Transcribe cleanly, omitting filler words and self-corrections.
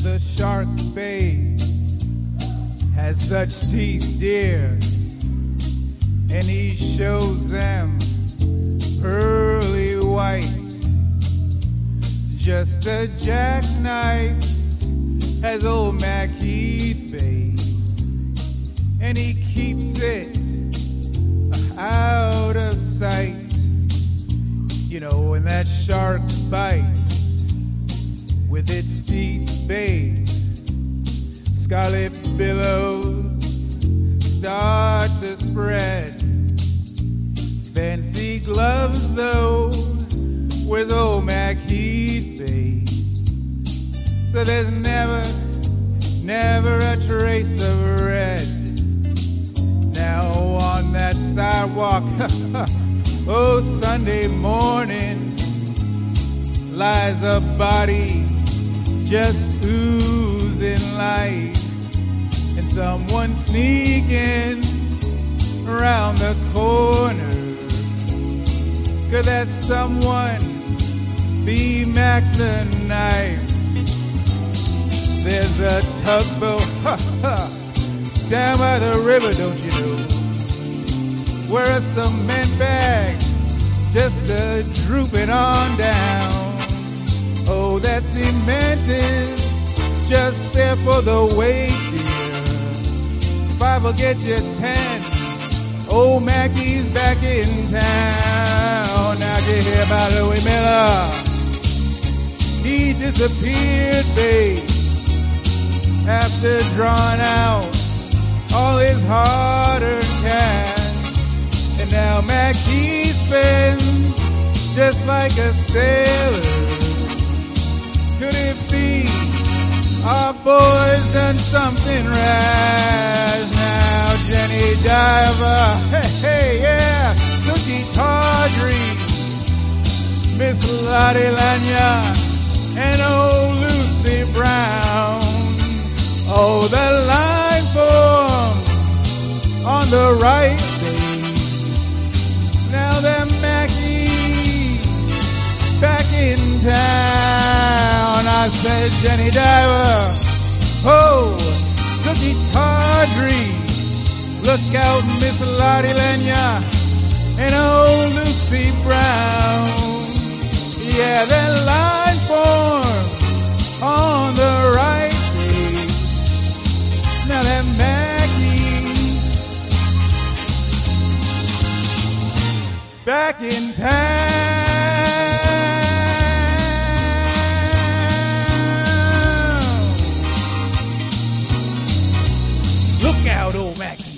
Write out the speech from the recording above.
The shark babe has such teeth, dear, and he shows them pearly white. Just a jackknife has old Mac Heath, babe, and he keeps it out of sight. You know, when that shark bites with its teeth, babe, scarlet billows start to spread. Fancy gloves, though, with old Mac Heath, babe. So there's never a trace of red. Now on that sidewalk, oh, Sunday morning, lies a body just oozing life, and someone sneaking around the corner. Could that someone be Mac the Knife? There's a tugboat down by the river, don't you know, where a cement bag just drooping on down. Oh, that cement is just there for the weight, dear. 5 will get you 10. Old Mackie's back in town. Now you hear about Louis Miller. He disappeared, babe, after drawing out all his hard-earned cash. And now Mackie spends just like a sailor. Could it be our boys done something rash? Now Jenny Diver, hey, yeah, Suki Tawdry, Miss Lottie Lanya, and old Lucy Brown. Oh, the line formed on the right, babe. Now they're Mackie's back in town. I said, Jenny Diver, oh, Suki Tawdry, look out, Miss Lottie Lenya, and old Lucy Brown. Yeah, that line formed on the right, babe. Now that Mackie back in town. Look out, old Mackie.